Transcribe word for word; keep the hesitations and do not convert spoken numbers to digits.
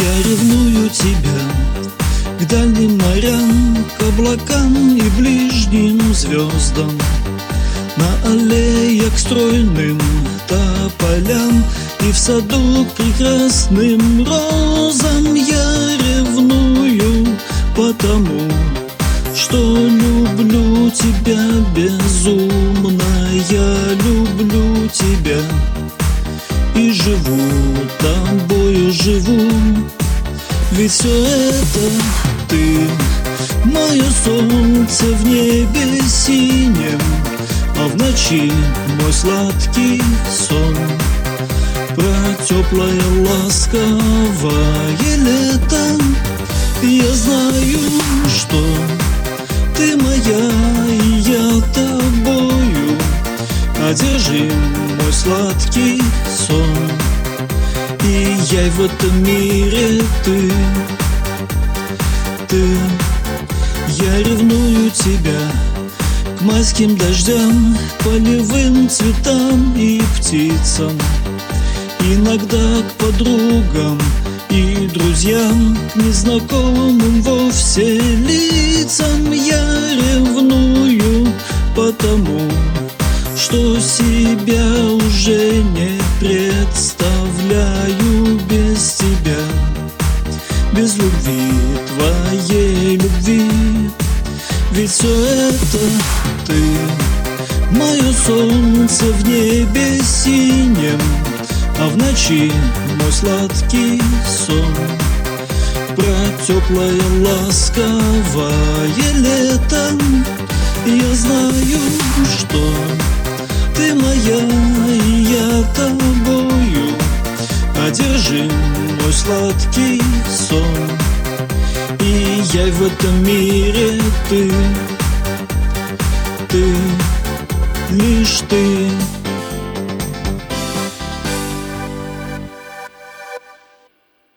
Я ревную тебя к дальним морям, к облакам и ближним звездам, на аллеях стройным тополям и в саду к прекрасным розам. Я ревную потому, что люблю тебя безумно. Я люблю тебя и живу, тобою живу. Ведь все это ты, мое солнце в небе синем, а в ночи мой сладкий сон про теплое ласковое лето. Я знаю, что ты моя, и я тобою одержим, мой сладкий сон. И я в этом мире ты, ты. Я ревную тебя к майским дождям, к полевым цветам и птицам, иногда к подругам и друзьям, к незнакомым вовсе лицам. Я ревную потому, что себя уже не представляю без тебя, без любви, твоей любви. Ведь все это ты, мое солнце в небе синем, а в ночи мой сладкий сон про теплое ласковое лето. Я знаю, что ты моя, и я тобою одержим, мой сладкий сон. И я в этом мире ты, ты, лишь ты.